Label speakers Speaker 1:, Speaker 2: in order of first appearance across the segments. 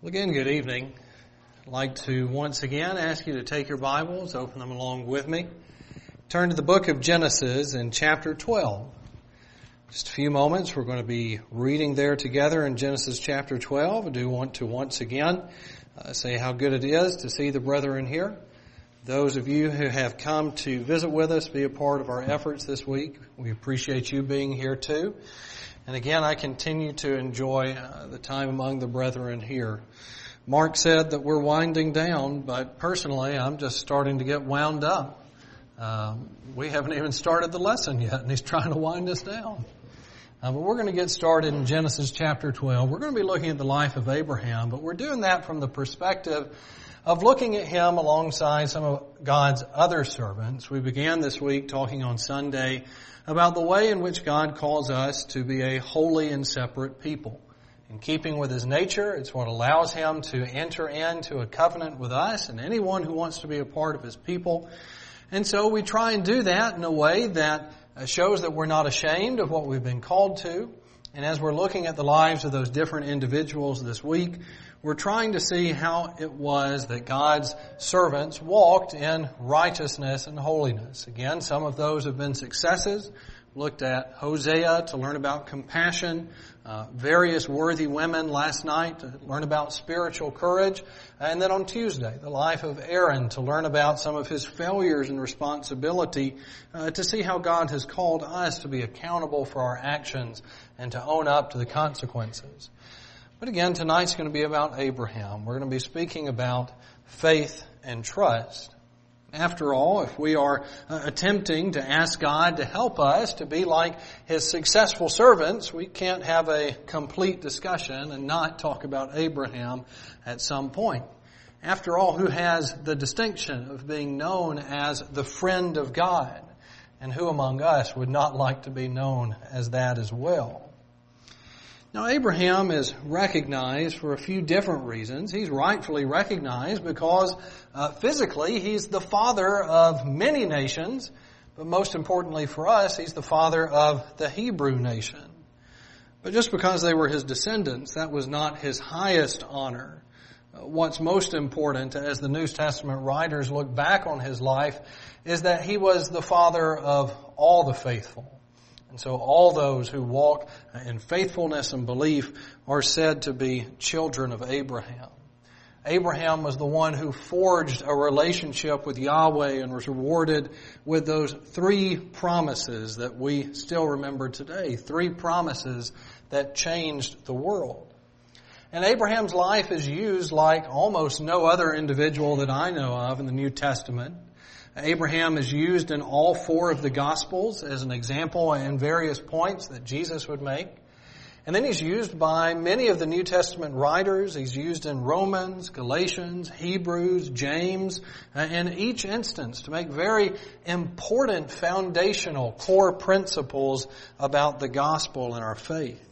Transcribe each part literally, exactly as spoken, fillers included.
Speaker 1: Well, again, good evening. I'd like to once again ask you to take your Bibles, open them along with me. Turn to the book of Genesis in chapter twelve. Just a few moments, we're going to be reading there together in Genesis chapter twelve. I do want to once again uh, say how good it is to see the brethren here. Those of you who have come to visit with us, be a part of our efforts this week, we appreciate you being here too. And again, I continue to enjoy uh, the time among the brethren here. Mark said that we're winding down, but personally, I'm just starting to get wound up. Um, we haven't even started the lesson yet, and he's trying to wind us down. Uh, but we're going to get started in Genesis chapter twelve. We're going to be looking at the life of Abraham, but we're doing that from the perspective of looking at him alongside some of God's other servants. We began this week talking on Sunday about the way in which God calls us to be a holy and separate people. In keeping with His nature, it's what allows Him to enter into a covenant with us and anyone who wants to be a part of His people. And so we try and do that in a way that shows that we're not ashamed of what we've been called to. And as we're looking at the lives of those different individuals this week, we're trying to see how it was that God's servants walked in righteousness and holiness. Again, some of those have been successes. Looked at Hosea to learn about compassion, uh, various worthy women last night to learn about spiritual courage, and then on Tuesday, the life of Aaron to learn about some of his failures and responsibility, uh, to see how God has called us to be accountable for our actions and to own up to the consequences. But again, tonight's going to be about Abraham. We're going to be speaking about faith and trust. After all, if we are uh, attempting to ask God to help us to be like His successful servants, we can't have a complete discussion and not talk about Abraham at some point. After all, who has the distinction of being known as the friend of God? And who among us would not like to be known as that as well? Now, Abraham is recognized for a few different reasons. He's rightfully recognized because uh, physically he's the father of many nations, but most importantly for us, he's the father of the Hebrew nation. But just because they were his descendants, that was not his highest honor. Uh, what's most important, as the New Testament writers look back on his life, is that he was the father of all the faithful. And so all those who walk in faithfulness and belief are said to be children of Abraham. Abraham was the one who forged a relationship with Yahweh and was rewarded with those three promises that we still remember today. Three promises that changed the world. And Abraham's life is used like almost no other individual that I know of in the New Testament. Abraham is used in all four of the Gospels as an example in various points that Jesus would make. And then he's used by many of the New Testament writers. He's used in Romans, Galatians, Hebrews, James, in each instance to make very important foundational core principles about the gospel and our faith.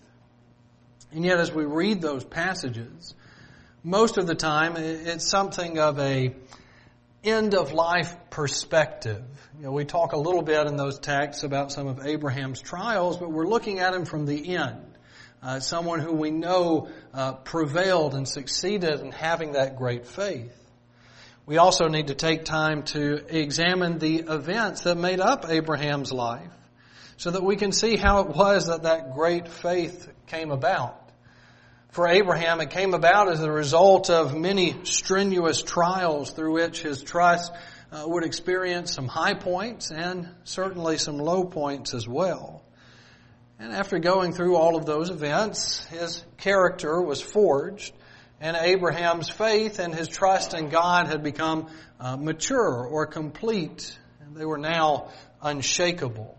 Speaker 1: And yet as we read those passages, most of the time it's something of a end-of-life perspective. You know, we talk a little bit in those texts about some of Abraham's trials, but we're looking at him from the end. Uh, someone who we know uh, prevailed and succeeded in having that great faith. We also need to take time to examine the events that made up Abraham's life so that we can see how it was that that great faith came about. For Abraham, it came about as a result of many strenuous trials through which his trust uh, would experience some high points and certainly some low points as well. And after going through all of those events, his character was forged, and Abraham's faith and his trust in God had become uh, mature or complete, and they were now unshakable.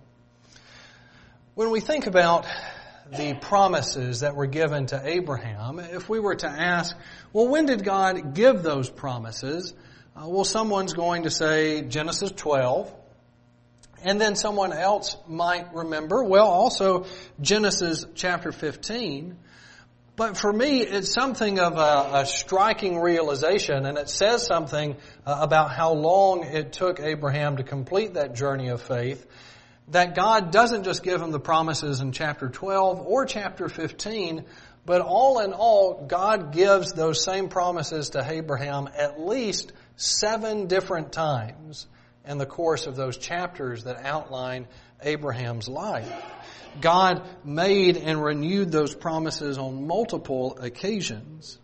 Speaker 1: When we think about the promises that were given to Abraham, if we were to ask, well, when did God give those promises? Uh, well, someone's going to say Genesis twelve, and then someone else might remember, well, also Genesis chapter fifteen. But for me, it's something of a, a striking realization, and it says something uh, about how long it took Abraham to complete that journey of faith, that God doesn't just give him the promises in chapter twelve or chapter fifteen, But all in all, God gives those same promises to Abraham at least seven different times in the course of those chapters that outline Abraham's life. God made and renewed those promises on multiple occasions.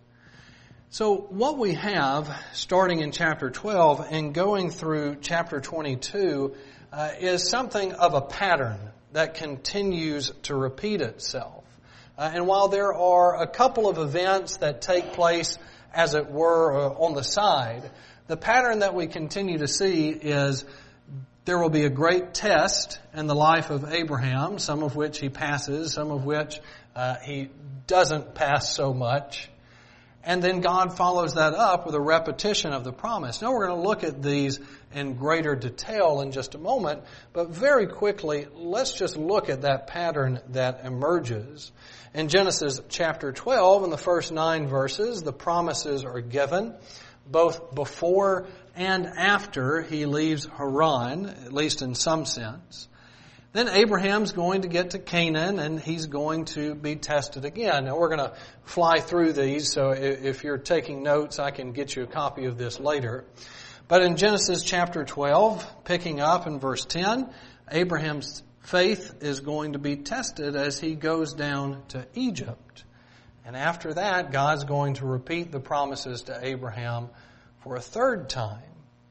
Speaker 1: So what we have, starting in chapter twelve and going through chapter twenty-two, uh, is something of a pattern that continues to repeat itself. Uh, and while there are a couple of events that take place, as it were, uh, on the side, the pattern that we continue to see is there will be a great test in the life of Abraham, some of which he passes, some of which uh, he doesn't pass so much. And then God follows that up with a repetition of the promise. Now we're going to look at these in greater detail in just a moment, but very quickly, let's just look at that pattern that emerges. In Genesis chapter twelve, in the first nine verses, the promises are given both before and after he leaves Haran, at least in some sense. Then Abraham's going to get to Canaan, and he's going to be tested again. Now, we're going to fly through these, so if you're taking notes, I can get you a copy of this later. But in Genesis chapter twelve, picking up in verse ten, Abraham's faith is going to be tested as he goes down to Egypt. And after that, God's going to repeat the promises to Abraham for a third time.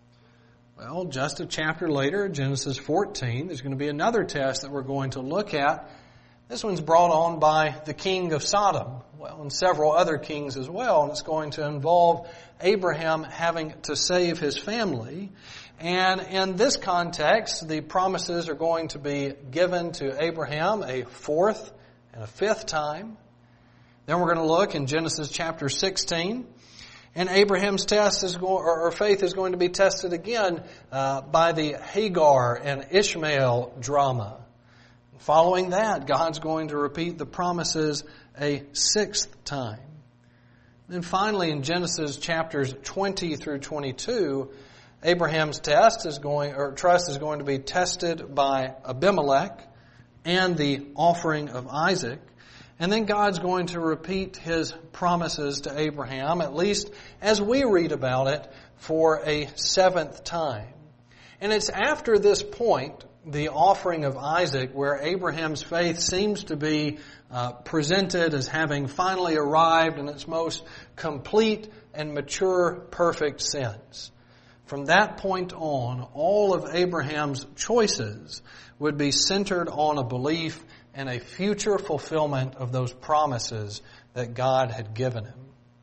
Speaker 1: Well, just a chapter later, Genesis fourteen, there's going to be another test that we're going to look at. This one's brought on by the king of Sodom, well, and several other kings as well, and it's going to involve Abraham having to save his family. And in this context, the promises are going to be given to Abraham a fourth and a fifth time. Then we're going to look in Genesis chapter sixteen. And Abraham's test is going, or faith is going to be tested again uh, by the Hagar and Ishmael drama. Following that, God's going to repeat the promises a sixth time. Then finally, in Genesis chapters twenty through twenty-two, Abraham's test is going, or trust is going to be tested by Abimelech and the offering of Isaac. And then God's going to repeat His promises to Abraham, at least as we read about it, for a seventh time. And it's after this point, the offering of Isaac, where Abraham's faith seems to be uh, presented as having finally arrived in its most complete and mature, perfect sense. From that point on, all of Abraham's choices would be centered on a belief and a future fulfillment of those promises that God had given him.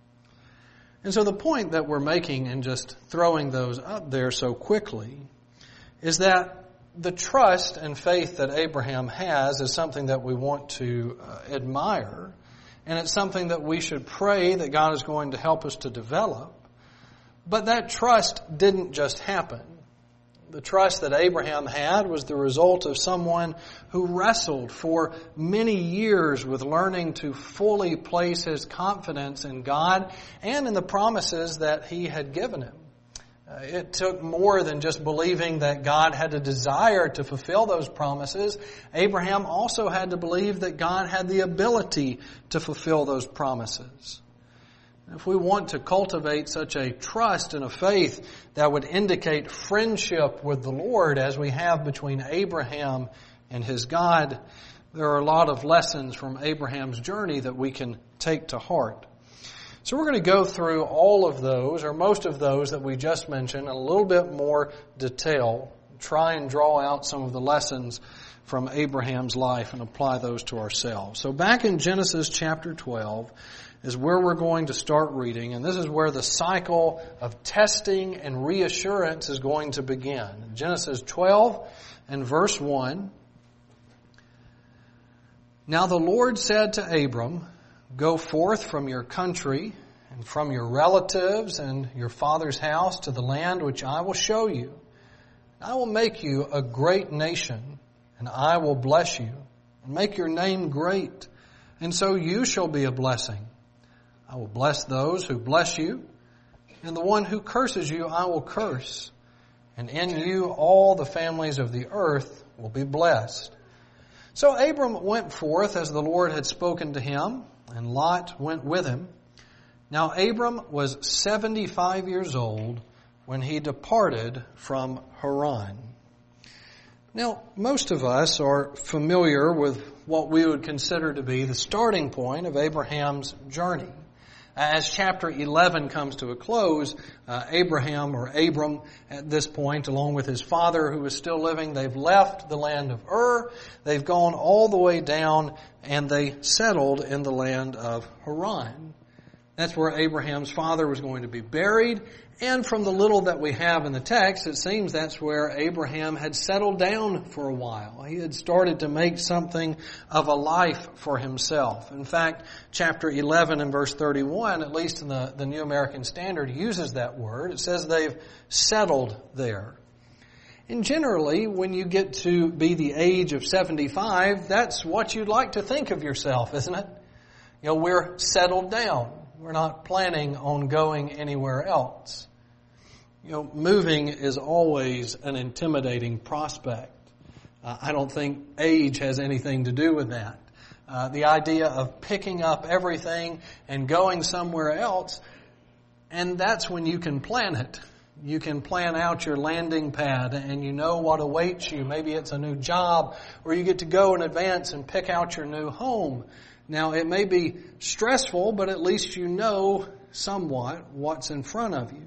Speaker 1: And so the point that we're making in just throwing those up there so quickly is that the trust and faith that Abraham has is something that we want to uh, admire, and it's something that we should pray that God is going to help us to develop. But that trust didn't just happen. The trust that Abraham had was the result of someone who wrestled for many years with learning to fully place his confidence in God and in the promises that He had given him. Uh, it took more than just believing that God had a desire to fulfill those promises. Abraham also had to believe that God had the ability to fulfill those promises. If we want to cultivate such a trust and a faith that would indicate friendship with the Lord as we have between Abraham and his God, there are a lot of lessons from Abraham's journey that we can take to heart. So we're going to go through all of those, or most of those that we just mentioned, in a little bit more detail, try and draw out some of the lessons from Abraham's life and apply those to ourselves. So back in Genesis chapter twelve, is where we're going to start reading, and this is where the cycle of testing and reassurance is going to begin. Genesis twelve and verse one. Now the Lord said to Abram, "Go forth from your country and from your relatives and your father's house to the land which I will show you. I will make you a great nation, and I will bless you, and make your name great, and so you shall be a blessing. I will bless those who bless you, and the one who curses you I will curse. And in you all the families of the earth will be blessed." So Abram went forth as the Lord had spoken to him, and Lot went with him. Now Abram was seventy-five years old when he departed from Haran. Now, most of us are familiar with what we would consider to be the starting point of Abraham's journey. As chapter eleven comes to a close, uh, Abraham or Abram at this point, along with his father who is still living, they've left the land of Ur. They've gone all the way down and they settled in the land of Haran. That's where Abraham's father was going to be buried. And from the little that we have in the text, it seems that's where Abraham had settled down for a while. He had started to make something of a life for himself. In fact, chapter eleven and verse thirty-one, at least in the, the New American Standard, uses that word. It says they've settled there. And generally, when you get to be the age of seventy-five, that's what you'd like to think of yourself, isn't it? You know, we're settled down. We're not planning on going anywhere else. You know, moving is always an intimidating prospect. Uh, I don't think age has anything to do with that. Uh, the idea of picking up everything and going somewhere else, and that's when you can plan it. You can plan out your landing pad and you know what awaits you. Maybe it's a new job, or you get to go in advance and pick out your new home. Now, it may be stressful, but at least you know somewhat what's in front of you.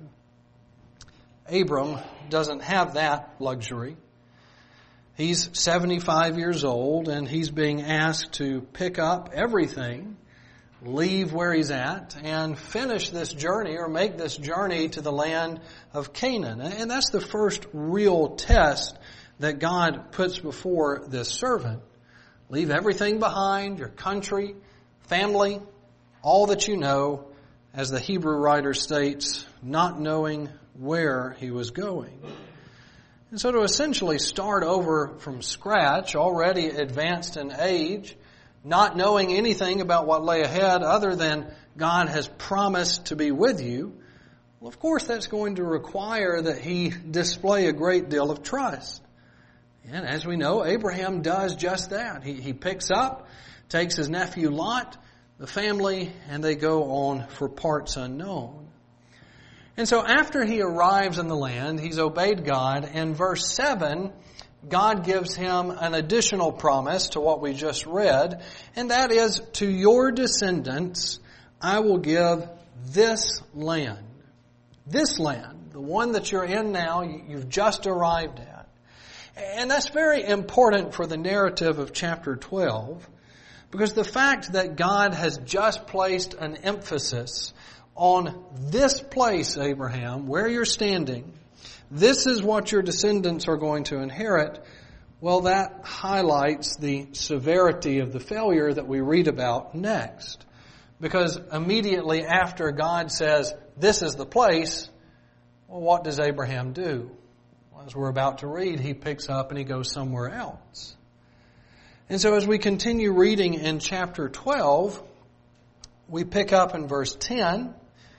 Speaker 1: Abram doesn't have that luxury. He's seventy-five years old, and he's being asked to pick up everything, leave where he's at, and finish this journey or make this journey to the land of Canaan. And that's the first real test that God puts before this servant. Leave everything behind, your country, family, all that you know, as the Hebrew writer states, not knowing where he was going. And so to essentially start over from scratch, already advanced in age, not knowing anything about what lay ahead other than God has promised to be with you, well, of course that's going to require that he display a great deal of trust. And as we know, Abraham does just that. He, he picks up, takes his nephew Lot, the family, and they go on for parts unknown. And so after he arrives in the land, he's obeyed God. And verse seven, God gives him an additional promise to what we just read. And that is, to your descendants, I will give this land. This land, the one that you're in now, you've just arrived at. And that's very important for the narrative of chapter twelve, because the fact that God has just placed an emphasis on this place, Abraham, where you're standing, this is what your descendants are going to inherit, well, that highlights the severity of the failure that we read about next. Because immediately after God says, this is the place, well, what does Abraham do? As we're about to read, he picks up and he goes somewhere else. And so as we continue reading in chapter twelve, we pick up in verse ten,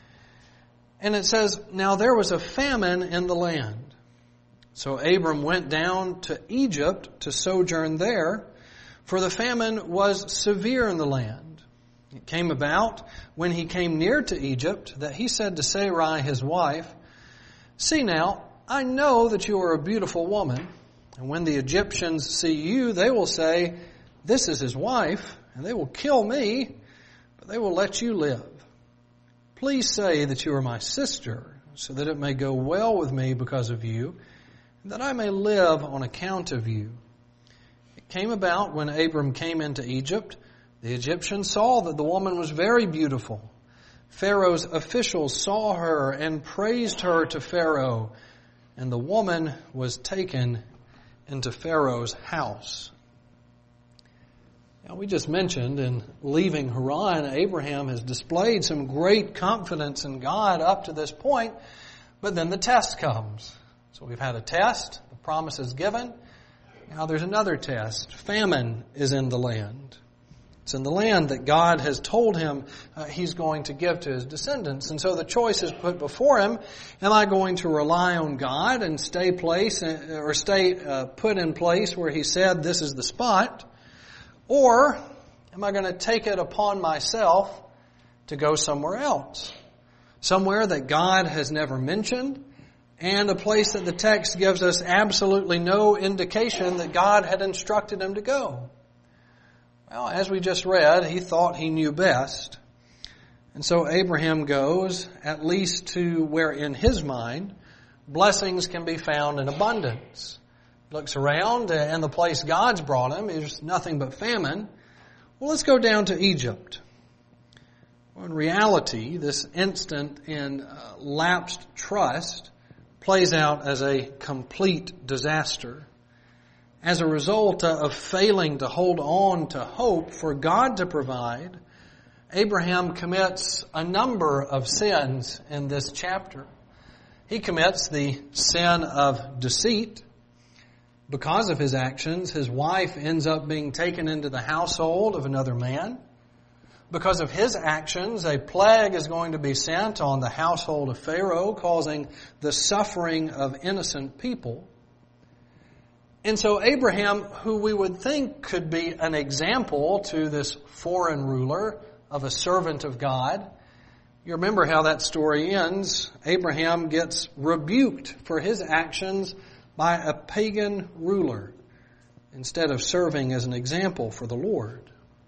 Speaker 1: and it says, now there was a famine in the land. So Abram went down to Egypt to sojourn there, for the famine was severe in the land. It came about, when he came near to Egypt, that he said to Sarai his wife, see now, I know that you are a beautiful woman, and when the Egyptians see you, they will say, this is his wife, and they will kill me, but they will let you live. Please say that you are my sister, so that it may go well with me because of you, and that I may live on account of you. It came about when Abram came into Egypt, the Egyptians saw that the woman was very beautiful. Pharaoh's officials saw her and praised her to Pharaoh, and the woman was taken into Pharaoh's house. Now, we just mentioned in leaving Haran, Abraham has displayed some great confidence in God up to this point, but then the test comes. So we've had a test, the promise is given. Now there's another test. Famine is in the land. It's in the land that God has told him uh, he's going to give to his descendants. And so the choice is put before him. Am I going to rely on God and stay place uh, or stay uh, put in place where he said this is the spot? Or am I going to take it upon myself to go somewhere else? Somewhere that God has never mentioned, and a place that the text gives us absolutely no indication that God had instructed him to go. Well, as we just read, he thought he knew best. And so Abraham goes, at least to where in his mind, blessings can be found in abundance. Looks around, and the place God's brought him is nothing but famine. Well, let's go down to Egypt. Well, in reality, this instant in uh, lapsed trust plays out as a complete disaster. As a result of failing to hold on to hope for God to provide, Abraham commits a number of sins in this chapter. He commits the sin of deceit. Because of his actions, his wife ends up being taken into the household of another man. Because of his actions, a plague is going to be sent on the household of Pharaoh, causing the suffering of innocent people. And so Abraham, who we would think could be an example to this foreign ruler of a servant of God, you remember how that story ends. Abraham gets rebuked for his actions by a pagan ruler instead of serving as an example for the Lord.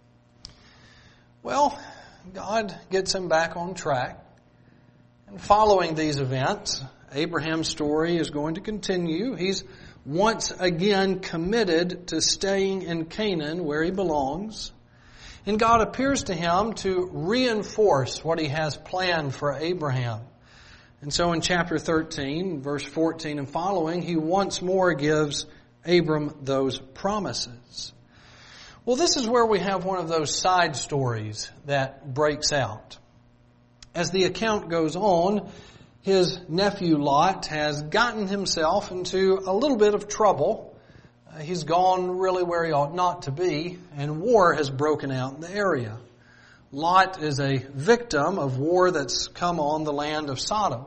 Speaker 1: Well, God gets him back on track. And following these events, Abraham's story is going to continue. He's once again committed to staying in Canaan where he belongs. And God appears to him to reinforce what he has planned for Abraham. And so in chapter thirteen, verse fourteen and following, he once more gives Abram those promises. Well, this is where we have one of those side stories that breaks out. As the account goes on, his nephew Lot has gotten himself into a little bit of trouble. Uh, he's gone really where he ought not to be, and war has broken out in the area. Lot is a victim of war that's come on the land of Sodom.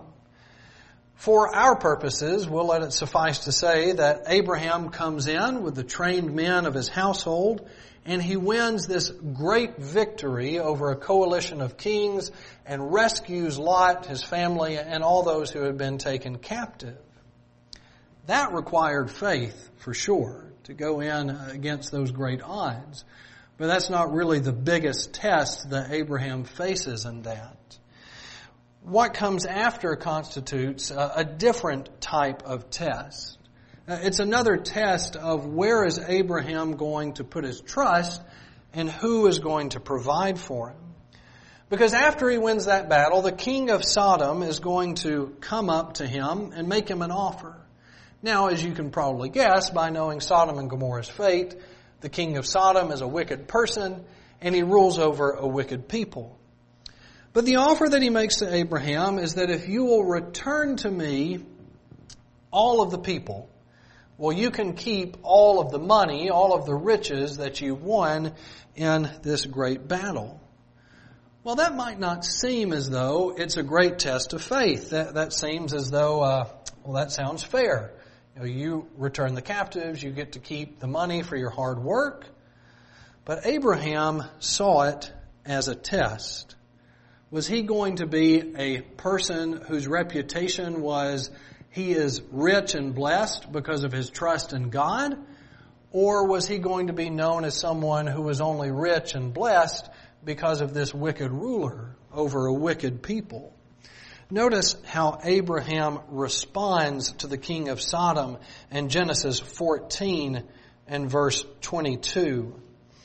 Speaker 1: For our purposes, we'll let it suffice to say that Abraham comes in with the trained men of his household, and he wins this great victory over a coalition of kings and rescues Lot, his family, and all those who had been taken captive. That required faith, for sure, to go in against those great odds. But that's not really the biggest test that Abraham faces in that. What comes after constitutes a, a different type of test. Uh, it's another test of where is Abraham going to put his trust and who is going to provide for him. Because after he wins that battle, the king of Sodom is going to come up to him and make him an offer. Now, as you can probably guess by knowing Sodom and Gomorrah's fate, the king of Sodom is a wicked person and he rules over a wicked people. But the offer that he makes to Abraham is that if you will return to me all of the people, well, you can keep all of the money, all of the riches that you won in this great battle. Well, that might not seem as though it's a great test of faith. That, that seems as though, uh, well, that sounds fair. You know, you return the captives, you get to keep the money for your hard work. But Abraham saw it as a test. Was he going to be a person whose reputation was he is rich and blessed because of his trust in God? Or was he going to be known as someone who was only rich and blessed because of this wicked ruler over a wicked people? Notice how Abraham responds to the king of Sodom in Genesis fourteen and verse twenty-two.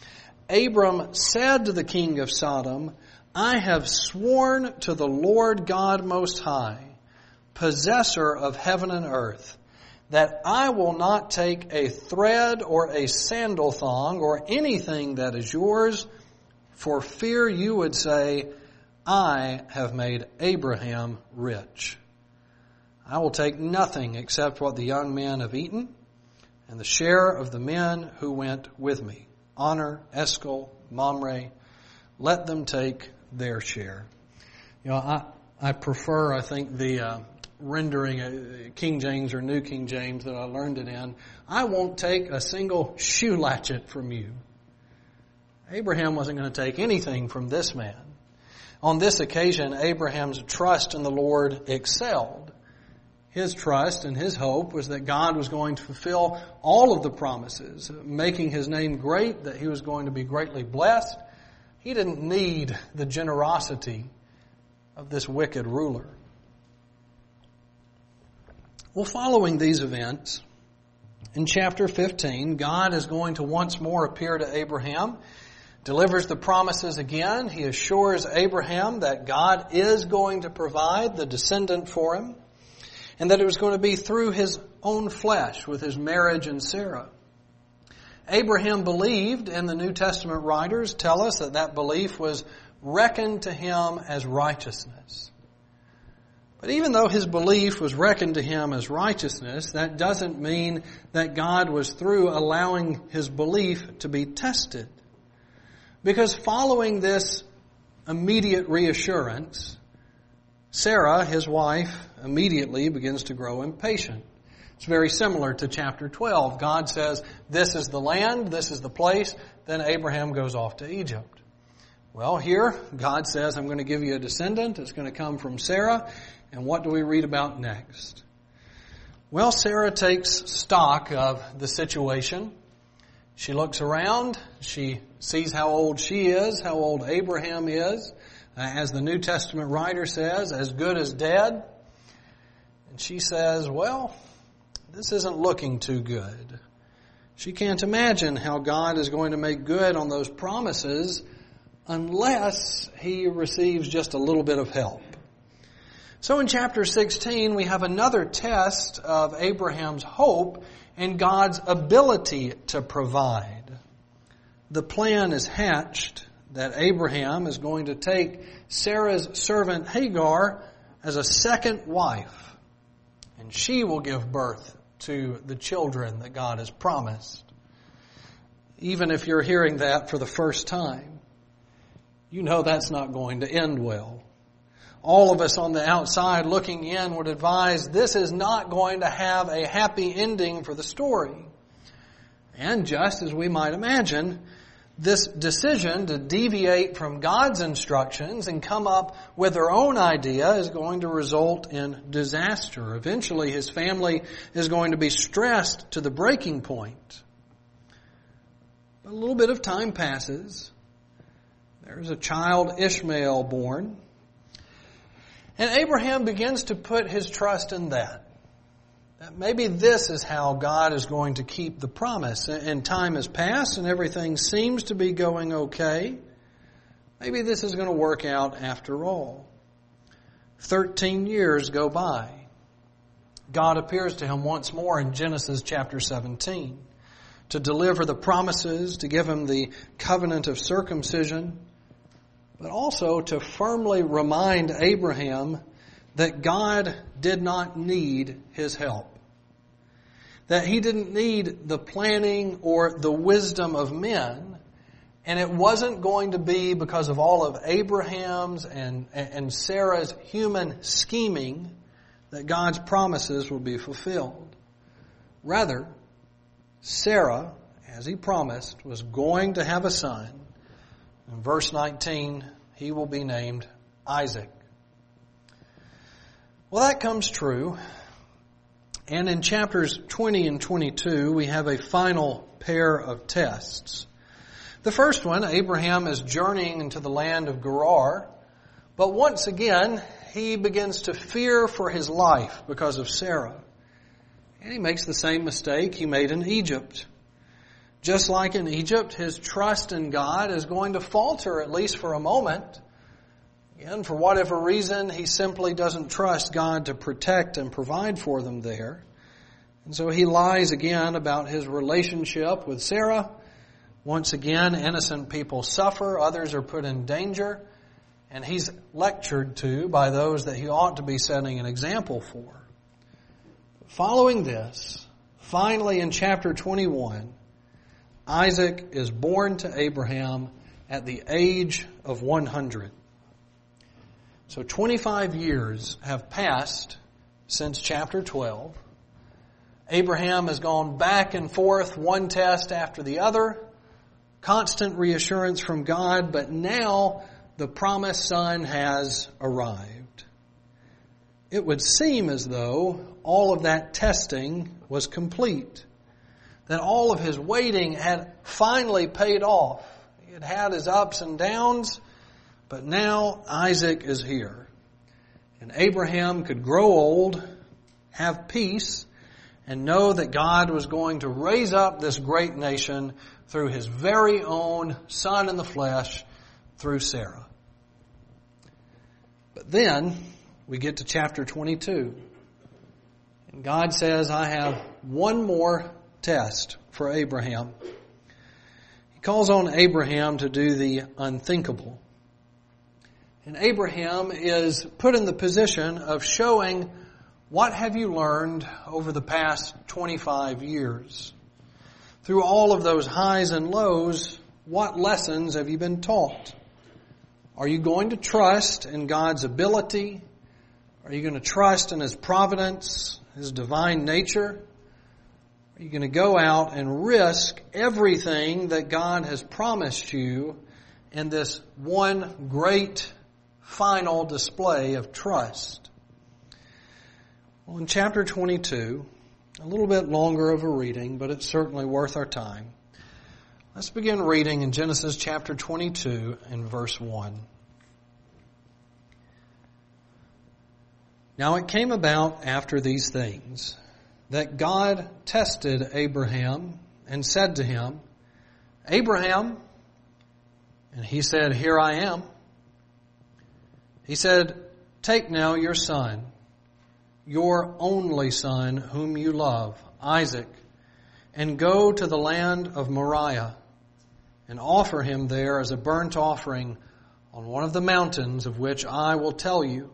Speaker 1: Abram said to the king of Sodom, I have sworn to the Lord God Most High, possessor of heaven and earth, that I will not take a thread or a sandal thong or anything that is yours, for fear you would say, I have made Abraham rich. I will take nothing except what the young men have eaten, and the share of the men who went with me. Honor, Eshcol, Mamre, let them take their share. You know, I, I prefer, I think, the uh, rendering uh, King James or New King James that I learned it in. I won't take a single shoe latchet from you. Abraham wasn't going to take anything from this man. On this occasion, Abraham's trust in the Lord excelled. His trust and his hope was that God was going to fulfill all of the promises, making his name great, that he was going to be greatly blessed. He didn't need the generosity of this wicked ruler. Well, following these events, in chapter fifteen, God is going to once more appear to Abraham, delivers the promises again. He assures Abraham that God is going to provide the descendant for him, and that it was going to be through his own flesh with his marriage in Sarah. Abraham believed, and the New Testament writers tell us that that belief was reckoned to him as righteousness. But even though his belief was reckoned to him as righteousness, that doesn't mean that God was through allowing his belief to be tested. Because following this immediate reassurance, Sarah, his wife, immediately begins to grow impatient. It's very similar to chapter twelve. God says, this is the land, this is the place. Then Abraham goes off to Egypt. Well, here, God says, I'm going to give you a descendant. It's going to come from Sarah. And what do we read about next? Well, Sarah takes stock of the situation. She looks around. She sees how old she is, how old Abraham is. Uh, as the New Testament writer says, as good as dead. And she says, well, this isn't looking too good. She can't imagine how God is going to make good on those promises unless he receives just a little bit of help. So in chapter sixteen, we have another test of Abraham's hope and God's ability to provide. The plan is hatched that Abraham is going to take Sarah's servant Hagar as a second wife, and she will give birth to the children that God has promised. Even if you're hearing that for the first time, you know that's not going to end well. All of us on the outside looking in would advise this is not going to have a happy ending for the story. And just as we might imagine, this decision to deviate from God's instructions and come up with their own idea is going to result in disaster. Eventually, his family is going to be stressed to the breaking point. A little bit of time passes. There's a child, Ishmael, born. And Abraham begins to put his trust in that. That maybe this is how God is going to keep the promise. And time has passed and everything seems to be going okay. Maybe this is going to work out after all. Thirteen years go by. God appears to him once more in Genesis chapter seventeen to deliver the promises, to give him the covenant of circumcision, but also to firmly remind Abraham that God did not need his help. That he didn't need the planning or the wisdom of men, and it wasn't going to be because of all of Abraham's and, and Sarah's human scheming that God's promises would be fulfilled. Rather, Sarah, as he promised, was going to have a son. In verse nineteen, he will be named Isaac. Well, that comes true. And in chapters twenty and twenty-two, we have a final pair of tests. The first one, Abraham is journeying into the land of Gerar. But once again, he begins to fear for his life because of Sarah. And he makes the same mistake he made in Egypt. Just like in Egypt, his trust in God is going to falter, at least for a moment. Again, for whatever reason, he simply doesn't trust God to protect and provide for them there. And so he lies again about his relationship with Sarah. Once again, innocent people suffer, others are put in danger, and he's lectured to by those that he ought to be setting an example for. Following this, finally in chapter twenty-one, Isaac is born to Abraham at the age of one hundred. So twenty-five years have passed since chapter twelve. Abraham has gone back and forth, one test after the other. constant reassurance from God, but now the promised son has arrived. It would seem as though all of that testing was complete, that all of his waiting had finally paid off. He had had his ups and downs, but now Isaac is here. And Abraham could grow old, have peace, and know that God was going to raise up this great nation through his very own son in the flesh, through Sarah. But then we get to chapter twenty-two. And God says, I have one more test for Abraham. He calls on Abraham to do the unthinkable. And Abraham is put in the position of showing, what have you learned over the past twenty-five years? Through all of those highs and lows, what lessons have you been taught? Are you going to trust in God's ability? Are you going to trust in His providence, His divine nature? Are you going to go out and risk everything that God has promised you in this one great final display of trust? Well, in chapter twenty-two, a little bit longer of a reading, but it's certainly worth our time. Let's begin reading in Genesis chapter twenty-two and verse one. Now it came about after these things that God tested Abraham and said to him, Abraham, and he said, Here I am. He said, Take now your son, your only son whom you love, Isaac, and go to the land of Moriah and offer him there as a burnt offering on one of the mountains of which I will tell you.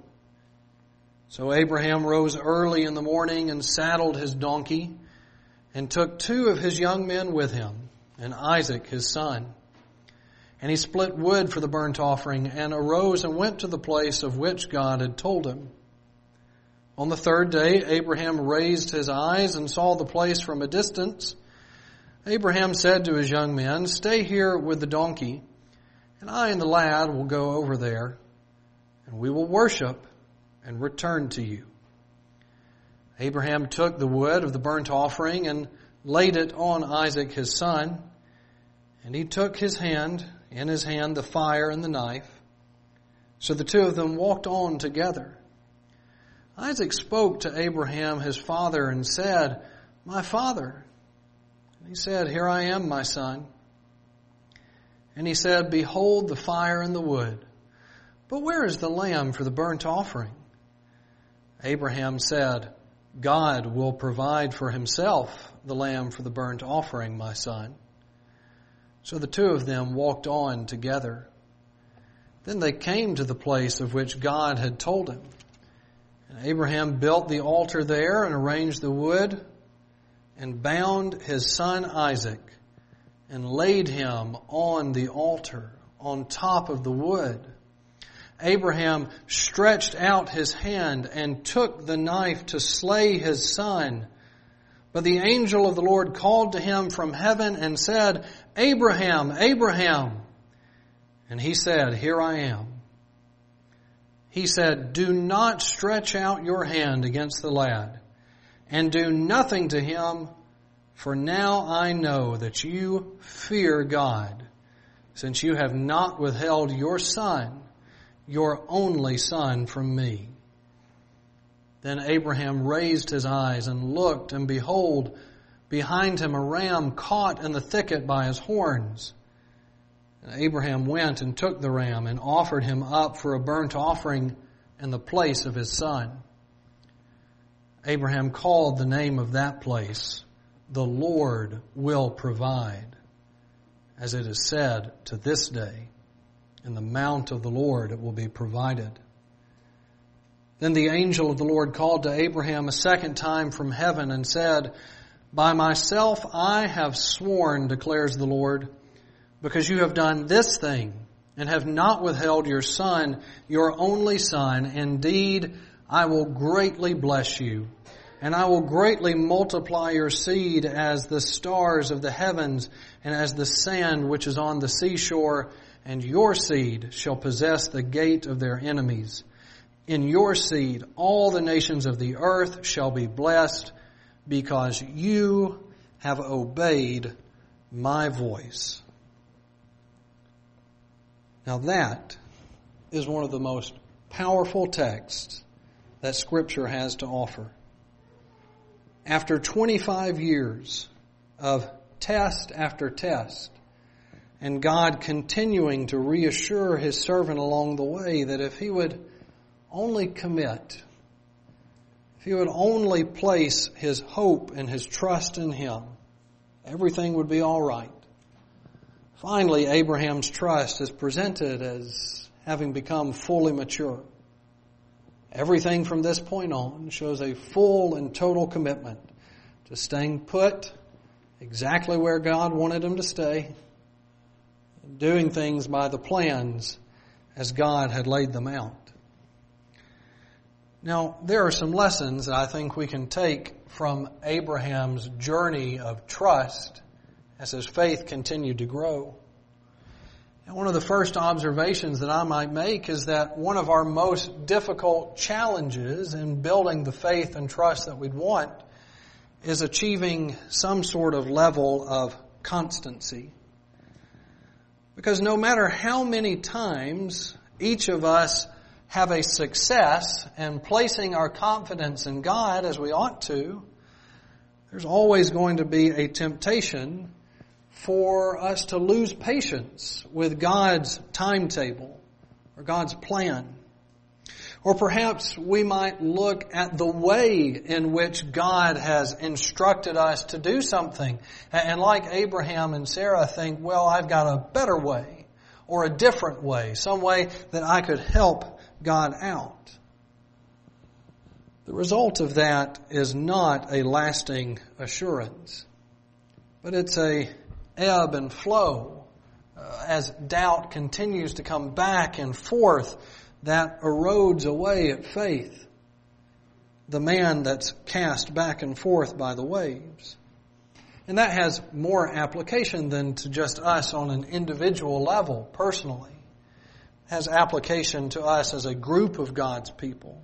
Speaker 1: So Abraham rose early in the morning and saddled his donkey and took two of his young men with him and Isaac his son. And he split wood for the burnt offering and arose and went to the place of which God had told him. On the third day, Abraham raised his eyes and saw the place from a distance. Abraham said to his young men, Stay here with the donkey, and I and the lad will go over there, and we will worship and return to you. Abraham took the wood of the burnt offering and laid it on Isaac his son, and he took his hand, in his hand the fire and the knife. So the two of them walked on together. Isaac spoke to Abraham his father and said, My father. And he said, Here I am, my son. And he said, Behold the fire and the wood, but where is the lamb for the burnt offering? Abraham said, God will provide for himself the lamb for the burnt offering, my son. So the two of them walked on together. Then they came to the place of which God had told him. And Abraham built the altar there and arranged the wood and bound his son Isaac and laid him on the altar on top of the wood. Abraham stretched out his hand and took the knife to slay his son. But the angel of the Lord called to him from heaven and said, Abraham, Abraham. And he said, Here I am. He said, Do not stretch out your hand against the lad, and do nothing to him, for now I know that you fear God, since you have not withheld your son, your only son, from me. Then Abraham raised his eyes and looked, and behold, behind him a ram caught in the thicket by his horns. And Abraham went and took the ram and offered him up for a burnt offering in the place of his son. Abraham called the name of that place, The Lord will provide, as it is said to this day, In the mount of the Lord it will be provided. Then the angel of the Lord called to Abraham a second time from heaven and said, By myself I have sworn, declares the Lord, because you have done this thing and have not withheld your son, your only son. Indeed, I will greatly bless you, and I will greatly multiply your seed as the stars of the heavens and as the sand which is on the seashore, and your seed shall possess the gate of their enemies. In your seed all the nations of the earth shall be blessed, because you have obeyed my voice. Now that is one of the most powerful texts that Scripture has to offer. After twenty-five years of test after test, and God continuing to reassure His servant along the way that if he would only commit, if he would only place his hope and his trust in Him, everything would be all right. Finally, Abraham's trust is presented as having become fully mature. Everything from this point on shows a full and total commitment to staying put exactly where God wanted him to stay, and doing things by the plans as God had laid them out. Now, there are some lessons that I think we can take from Abraham's journey of trust as his faith continued to grow. And one of the first observations that I might make is that one of our most difficult challenges in building the faith and trust that we'd want is achieving some sort of level of constancy. Because no matter how many times each of us have a success in placing our confidence in God as we ought to, there's always going to be a temptation for us to lose patience with God's timetable or God's plan. Or perhaps we might look at the way in which God has instructed us to do something, and like Abraham and Sarah think, well, I've got a better way or a different way, some way that I could help God out. The result of that is not a lasting assurance, but it's a ebb and flow uh, as doubt continues to come back and forth that erodes away at faith. The man that's cast back and forth by the waves. And that has more application than to just us on an individual level, personally. It has application to us as a group of God's people.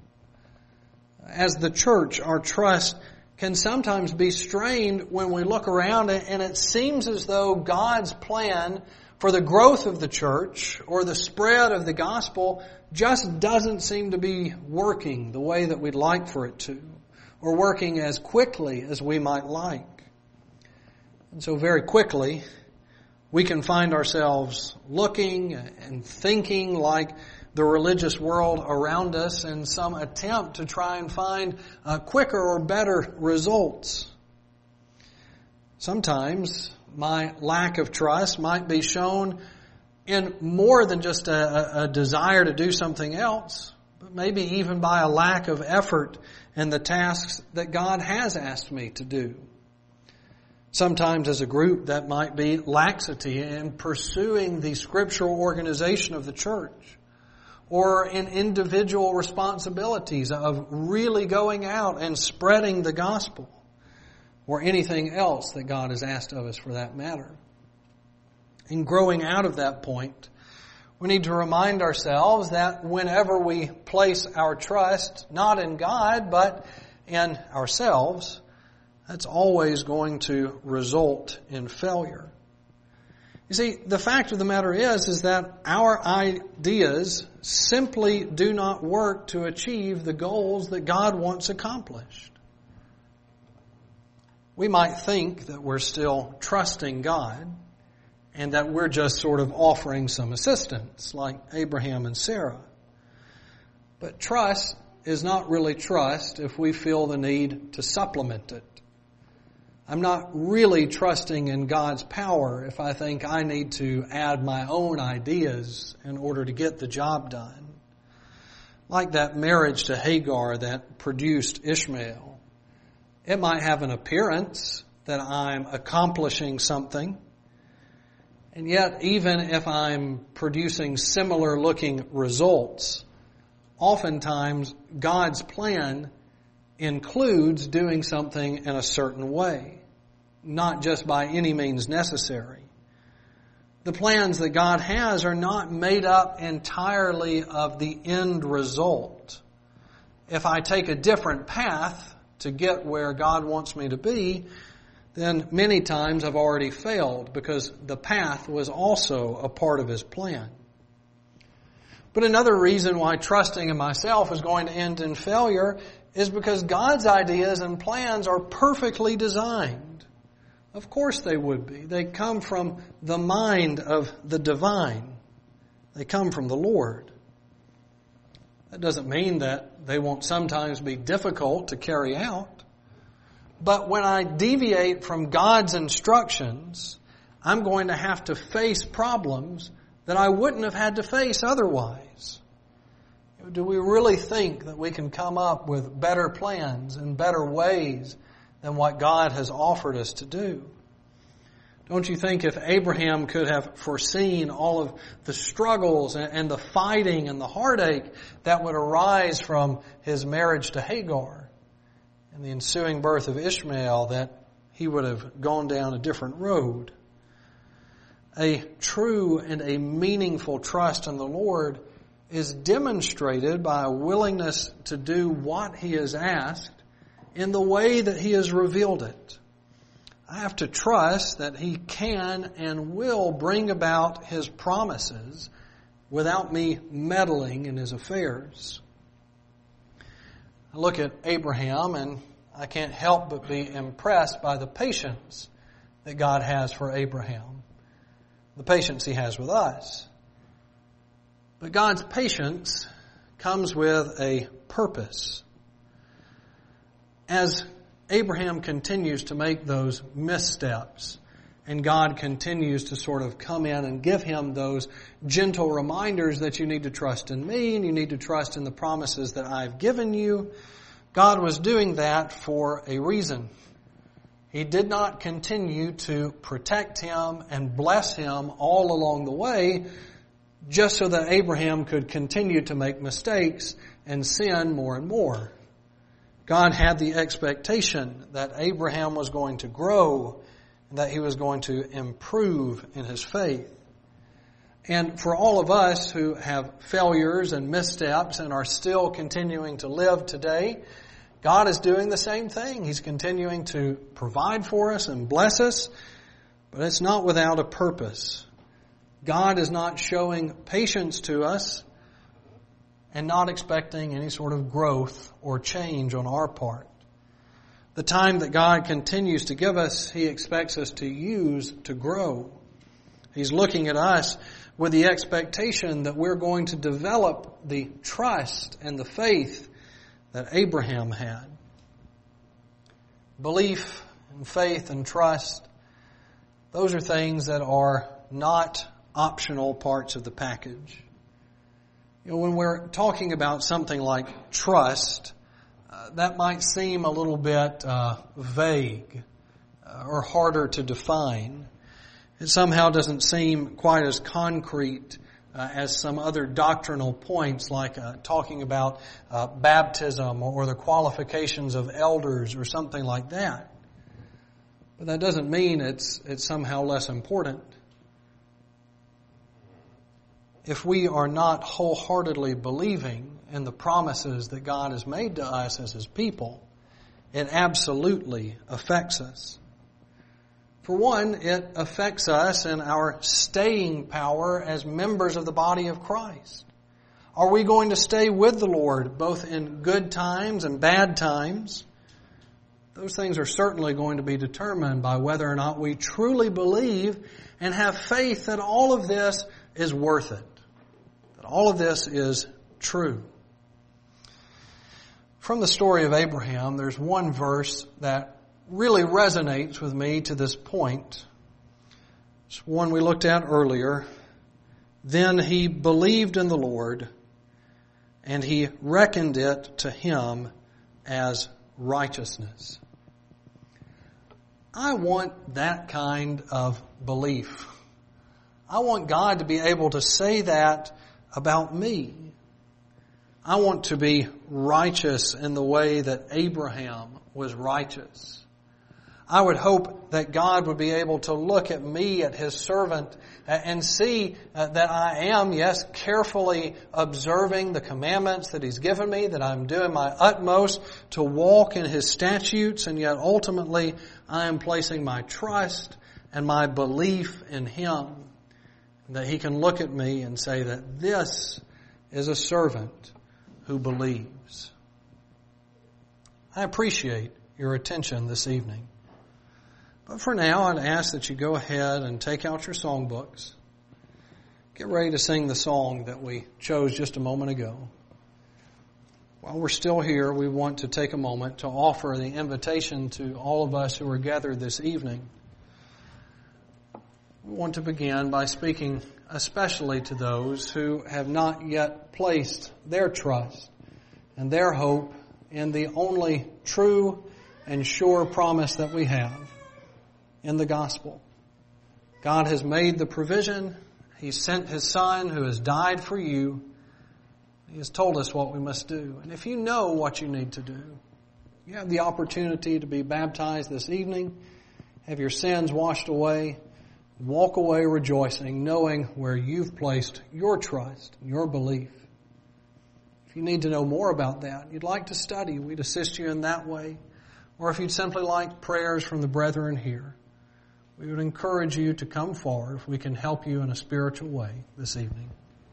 Speaker 1: As the church, our trust can sometimes be strained when we look around and it seems as though God's plan for the growth of the church or the spread of the gospel just doesn't seem to be working the way that we'd like for it to, or working as quickly as we might like. And so very quickly, we can find ourselves looking and thinking like the religious world around us in some attempt to try and find uh, quicker or better results. Sometimes my lack of trust might be shown in more than just a, a desire to do something else, but maybe even by a lack of effort in the tasks that God has asked me to do. Sometimes as a group that might be laxity in pursuing the scriptural organization of the church, or in individual responsibilities of really going out and spreading the gospel, or anything else that God has asked of us for that matter. In growing out of that point, we need to remind ourselves that whenever we place our trust not in God but in ourselves, that's always going to result in failure. You see, the fact of the matter is, is that our ideas simply do not work to achieve the goals that God wants accomplished. We might think that we're still trusting God and that we're just sort of offering some assistance like Abraham and Sarah. But trust is not really trust if we feel the need to supplement it. I'm not really trusting in God's power if I think I need to add my own ideas in order to get the job done. Like that marriage to Hagar that produced Ishmael. It might have an appearance that I'm accomplishing something, and yet even if I'm producing similar looking results, oftentimes God's plan includes doing something in a certain way, not just by any means necessary. The plans that God has are not made up entirely of the end result. If I take a different path to get where God wants me to be, then many times I've already failed because the path was also a part of His plan. But another reason why trusting in myself is going to end in failure is because God's ideas and plans are perfectly designed. Of course they would be. They come from the mind of the divine. They come from the Lord. That doesn't mean that they won't sometimes be difficult to carry out. But when I deviate from God's instructions, I'm going to have to face problems that I wouldn't have had to face otherwise. Do we really think that we can come up with better plans and better ways than what God has offered us to do? Don't you think if Abraham could have foreseen all of the struggles and the fighting and the heartache that would arise from his marriage to Hagar and the ensuing birth of Ishmael, that he would have gone down a different road? A true and a meaningful trust in the Lord is demonstrated by a willingness to do what He has asked in the way that He has revealed it. I have to trust that He can and will bring about His promises without me meddling in His affairs. I look at Abraham and I can't help but be impressed by the patience that God has for Abraham, the patience He has with us. But God's patience comes with a purpose. As Abraham continues to make those missteps, and God continues to sort of come in and give him those gentle reminders that you need to trust in me and you need to trust in the promises that I've given you, God was doing that for a reason. He did not continue to protect him and bless him all along the way just so that Abraham could continue to make mistakes and sin more and more. God had the expectation that Abraham was going to grow and that he was going to improve in his faith. And for all of us who have failures and missteps and are still continuing to live today, God is doing the same thing. He's continuing to provide for us and bless us, but it's not without a purpose. God is not showing patience to us and not expecting any sort of growth or change on our part. The time that God continues to give us, He expects us to use to grow. He's looking at us with the expectation that we're going to develop the trust and the faith that Abraham had. Belief and faith and trust, those are things that are not optional parts of the package. You know, when we're talking about something like trust, uh, that might seem a little bit uh, vague uh, or harder to define. It somehow doesn't seem quite as concrete uh, as some other doctrinal points like uh, talking about uh, baptism or the qualifications of elders or something like that. But that doesn't mean it's it's somehow less important. If we are not wholeheartedly believing in the promises that God has made to us as His people, it absolutely affects us. For one, it affects us in our staying power as members of the body of Christ. Are we going to stay with the Lord both in good times and bad times? Those things are certainly going to be determined by whether or not we truly believe and have faith that all of this is worth it. That all of this is true. From the story of Abraham, there's one verse that really resonates with me to this point. It's one we looked at earlier. Then he believed in the Lord, and He reckoned it to him as righteousness. I want that kind of belief. I want God to be able to say that about me. I want to be righteous in the way that Abraham was righteous. I would hope that God would be able to look at me, at His servant, and see that I am, yes, carefully observing the commandments that He's given me, that I'm doing my utmost to walk in His statutes, and yet ultimately I am placing my trust and my belief in Him. That He can look at me and say that this is a servant who believes. I appreciate your attention this evening. But for now, I'd ask that you go ahead and take out your songbooks. Get ready to sing the song that we chose just a moment ago. While we're still here, we want to take a moment to offer the invitation to all of us who are gathered this evening. We want to begin by speaking especially to those who have not yet placed their trust and their hope in the only true and sure promise that we have in the gospel. God has made the provision. He sent His Son who has died for you. He has told us what we must do. And if you know what you need to do, you have the opportunity to be baptized this evening, have your sins washed away, walk away rejoicing, knowing where you've placed your trust, your belief. If you need to know more about that, you'd like to study, we'd assist you in that way. Or if you'd simply like prayers from the brethren here, we would encourage you to come forward if we can help you in a spiritual way this evening.